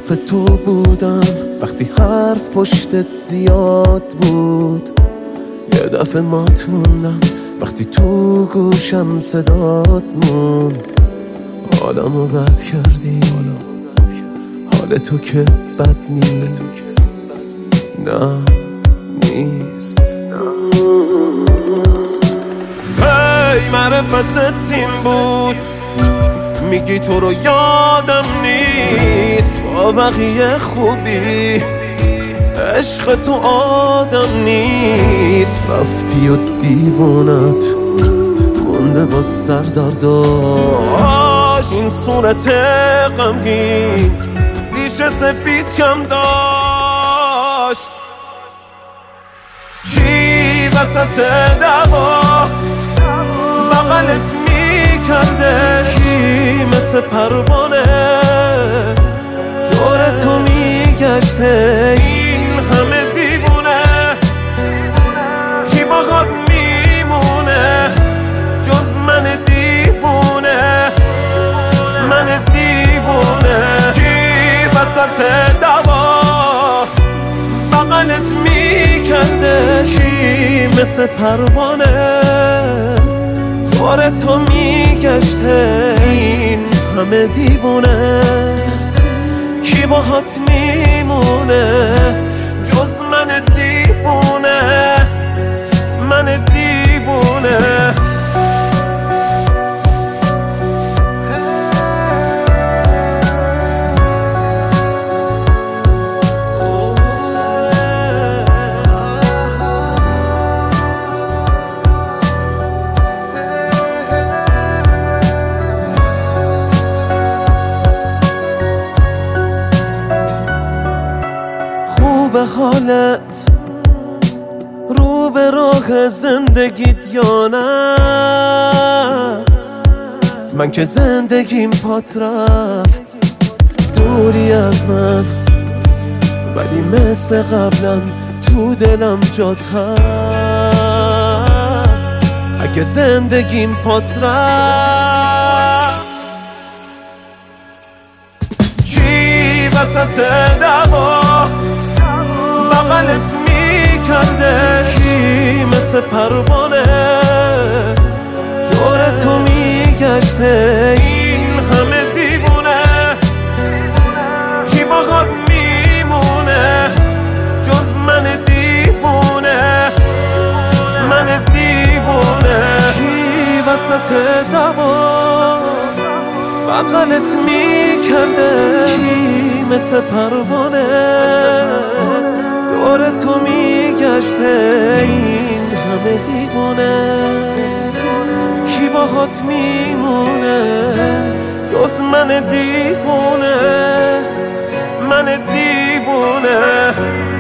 طرف تو بودم وقتی حرف پشتت زیاد بود، یه دفعه مات موندم وقتی تو گوشم صدات موند. حالمو بد کردی، حال تو که بد نیست، نه نیست. هی معرفتت این بود، میگی تو رو یادم نیست. با بقیه خوبی، عشق تو آدم نیست. رفتی و دیوانت مونده با سردرداش. این صورت غمگین ریش سفید کم داشت. کی وسط دعوا بغلت میکرده؟ کی مثل پروانه دور تو میگشته؟ این همه دیوونه کی باهات میمونه جز من دیوونه؟ من دیوونه. کی وسط دعوا بغلت میکرده؟ کی مثل پروانه دور تو میگشته؟ این همه دیوونه کی باهات میمونه جز من دیوونه؟ من دیوونه. به حالت رو به راه زندگیت یا نه؟ من که زندگیم پات رفت دوری از من، ولی مثل قبلا تو دلم جات هست. اگه زندگیم پات رفت، کی وسط دعوا بغلت میکرده؟ کی مثل پروانه دور تو میگشته؟ این همه دیوونه کی باهات میمونه جز من دیوونه؟ من دیوونه. کی وسط دعوا بغلت میکرده؟ کی مثل پروانه دور تو میگشته؟ این همه دیوونه کی باهات میمونه جز من دیوونه؟ من دیوونه.